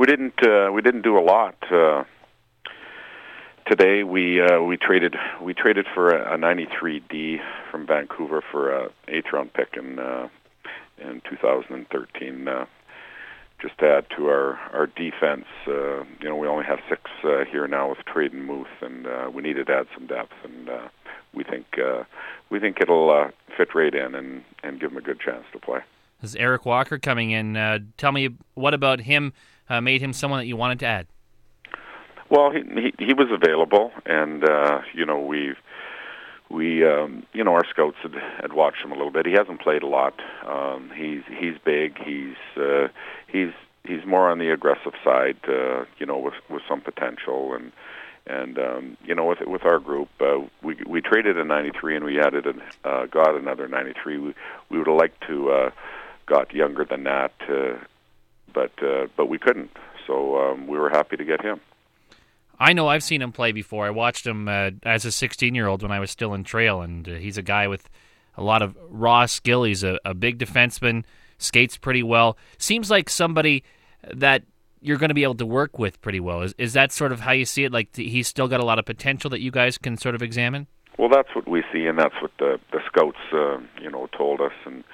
We didn't do a lot. Today we traded for a 93D from Vancouver for a 8th round pick in 2013. Just to add to our defense, we only have 6 here now with Trade and Muth, and we needed to add some depth, and we think it'll fit right in and give him a good chance to play. This is Eric Walker coming in. Tell me, what about him made him someone that you wanted to add? Well, he was available, and our scouts had watched him a little bit. He hasn't played a lot. He's big. He's more on the aggressive side, with some potential, and with our group, we traded a 93 and we added got another 93. We would have liked to got younger than that, but we couldn't. So we were happy to get him. I know I've seen him play before. I watched him as a 16-year-old when I was still in Trail, and he's a guy with a lot of raw skill. He's a big defenseman, skates pretty well. Seems like somebody that you're going to be able to work with pretty well. Is that sort of how you see it? Like he's still got a lot of potential that you guys can sort of examine? Well, that's what we see, and that's what the scouts, told us, and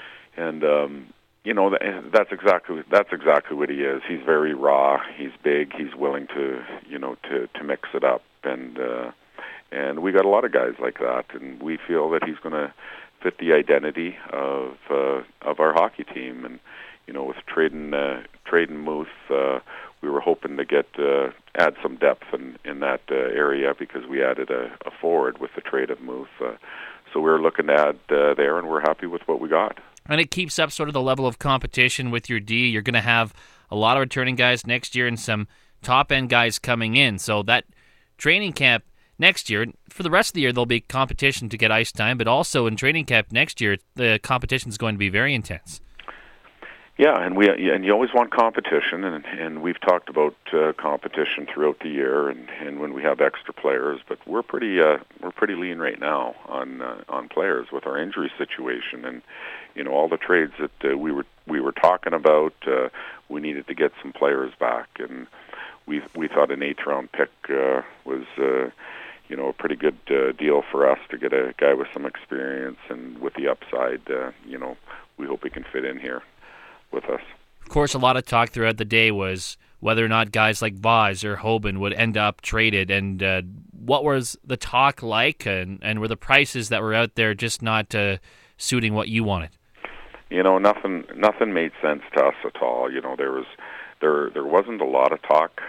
that's exactly what he is. He's very raw. He's big. He's willing to mix it up, and we got a lot of guys like that, and we feel that he's going to fit the identity of our hockey team. And with Trade and Muth, we were hoping to add some depth in that area because we added a forward with the trade of Muth. So we were looking to add there, and we're happy with what we got. And it keeps up sort of the level of competition with your D. You're going to have a lot of returning guys next year and some top-end guys coming in. So that training camp next year, for the rest of the year, there'll be competition to get ice time, but also in training camp next year, the competition is going to be very intense. Yeah, and you always want competition, and we've talked about competition throughout the year, and when we have extra players. But we're pretty lean right now on players with our injury situation, and all the trades that we were talking about. We needed to get some players back, and we thought an 8th round pick was a pretty good deal for us to get a guy with some experience and with the upside. We hope he can fit in here with us. Of course, a lot of talk throughout the day was whether or not guys like Vaz or Hoban would end up traded, and what was the talk like, and were the prices that were out there just not suiting what you wanted? Nothing made sense to us at all. There wasn't a lot of talk.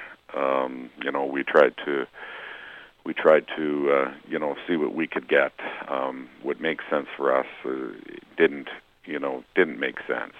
We tried to see what we could get. What makes sense for us didn't make sense.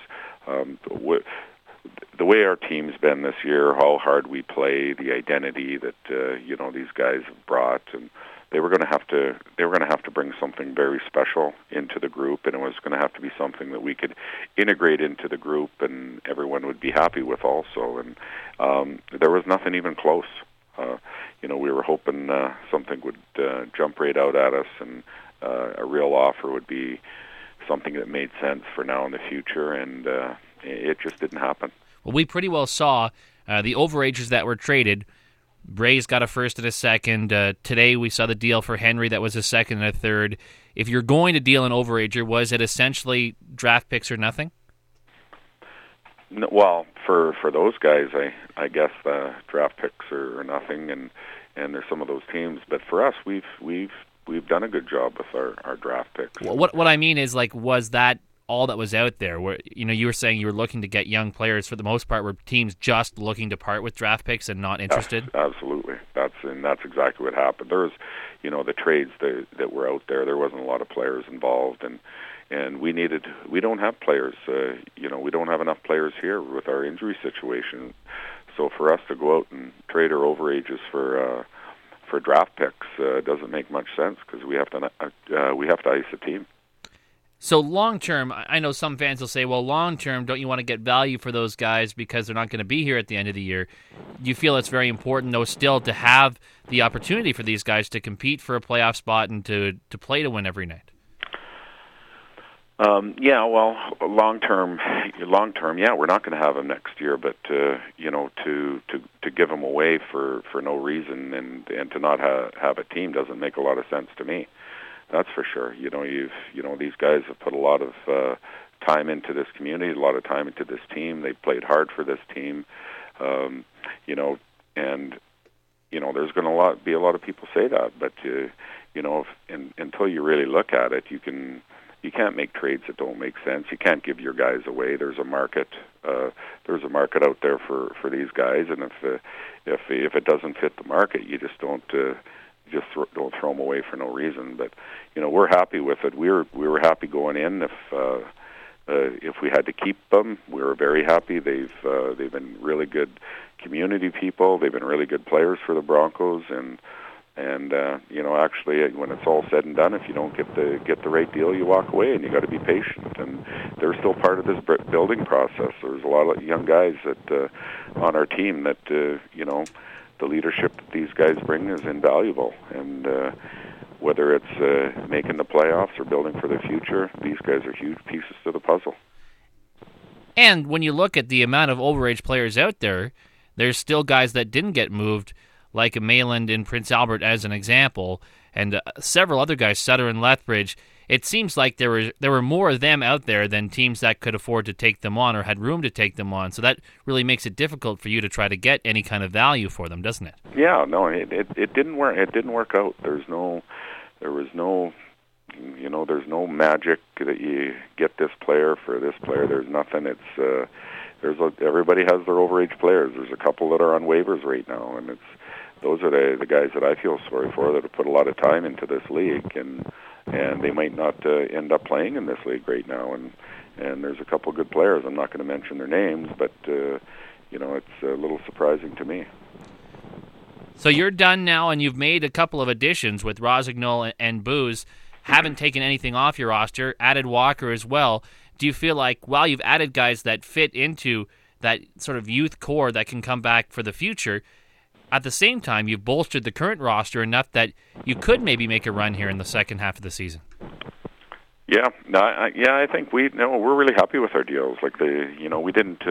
The way our team's been this year, how hard we play, the identity that these guys have brought, and they were going to have to bring something very special into the group, and it was going to have to be something that we could integrate into the group, and everyone would be happy with also. And there was nothing even close. We were hoping something would jump right out at us, and a real offer would be something that made sense for now and the future, and it just didn't happen. Well, we pretty well saw the overagers that were traded. Bray's got a first and a second. Today we saw the deal for Henry that was a second and a third. If you're going to deal an overager, was it essentially draft picks or nothing? No, well, for those guys, I guess draft picks are nothing, and there's some of those teams. But for us, we've done a good job with our draft picks. Well, what I mean is, was that all that was out there? Where you were saying you were looking to get young players. For the most part, were teams just looking to part with draft picks and not interested? Yes, absolutely. That's exactly what happened. There was, the trades that were out there. There wasn't a lot of players involved, and we don't have players. We don't have enough players here with our injury situation. So for us to go out and trade our overages for draft picks doesn't make much sense because we have to ice a team. So long term, I know some fans will say, well, long term, don't you want to get value for those guys because they're not going to be here at the end of the year? Do you feel it's very important, though, still to have the opportunity for these guys to compete for a playoff spot and to play to win every night? Yeah, well, long term, yeah, we're not going to have him next year. But to give him away for no reason and to not have a team doesn't make a lot of sense to me. That's for sure. These guys have put a lot of time into this community, a lot of time into this team. They played hard for this team, and there's going to be a lot of people say that, but until you really look at it, you can't make trades that don't make sense. You can't give your guys away. There's a market. There's a market out there for these guys, and if it doesn't fit the market, you just don't don't throw them away for no reason. But we're happy with it. We were happy going in. If we had to keep them, we were very happy. They've been really good community people. They've been really good players for the Broncos, and actually, when it's all said and done, if you don't get the right deal, you walk away, and you got to be patient. And they're still part of this building process. There's a lot of young guys that on our team that the leadership that these guys bring is invaluable. And whether it's making the playoffs or building for the future, these guys are huge pieces to the puzzle. And when you look at the amount of overage players out there, there's still guys that didn't get moved, like a Mayland in Prince Albert as an example, and several other guys, Sutter and Lethbridge. It seems like there were more of them out there than teams that could afford to take them on or had room to take them on. So that really makes it difficult for you to try to get any kind of value for them, doesn't it? Yeah, no, it didn't work. It didn't work out. There was no magic that you get this player for this player. There's nothing. It's everybody has their overage players. There's a couple that are on waivers right now, and those are the guys that I feel sorry for that have put a lot of time into this league, and they might not end up playing in this league right now. And there's a couple good players. I'm not going to mention their names, but it's a little surprising to me. So you're done now, and you've made a couple of additions with Rossignol and Booz. Haven't taken anything off your roster. Added Walker as well. Do you feel like, while you've added guys that fit into that sort of youth core that can come back for the future, at the same time, you've bolstered the current roster enough that you could maybe make a run here in the second half of the season? Yeah, no, I think we're really happy with our deals. Like we didn't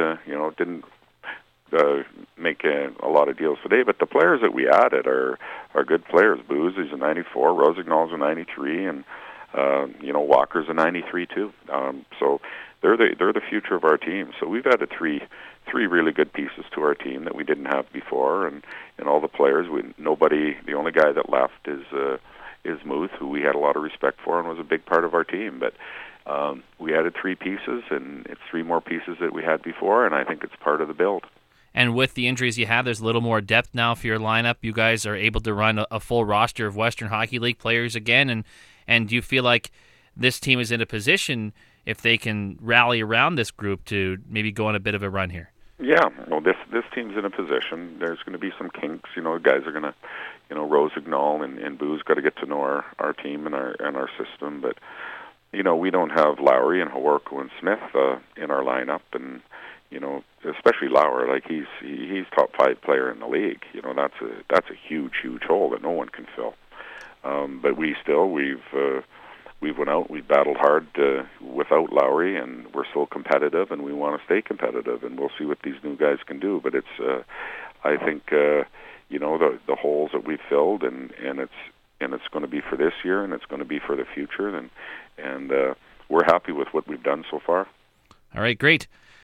make a lot of deals today, but the players that we added are good players. Booz is a 94, Rossignol's a 93, and Walker's a 93 too. So they're the future of our team. So we've added three really good pieces to our team that we didn't have before, and all the players. The only guy that left is Muth, who we had a lot of respect for and was a big part of our team. But we added three pieces, and it's three more pieces that we had before, and I think it's part of the build. And with the injuries you have, there's a little more depth now for your lineup. You guys are able to run a full roster of Western Hockey League players again, and do you feel like this team is in a position, if they can rally around this group, to maybe go on a bit of a run here? Yeah, well, this team's in a position. There's going to be some kinks. Guys are going to, Rossignol and Booz got to get to know our team and our system. But we don't have Lowry and Haworko and Smith in our lineup, and especially Lowry. Like he's top 5 player in the league. That's a huge hole that no one can fill. But we've went out, we battled hard without Lowry, and we're still competitive, and we want to stay competitive, and we'll see what these new guys can do. But it's, I think, the holes that we've filled, and it's going to be for this year, and it's going to be for the future, and we're happy with what we've done so far. All right, great.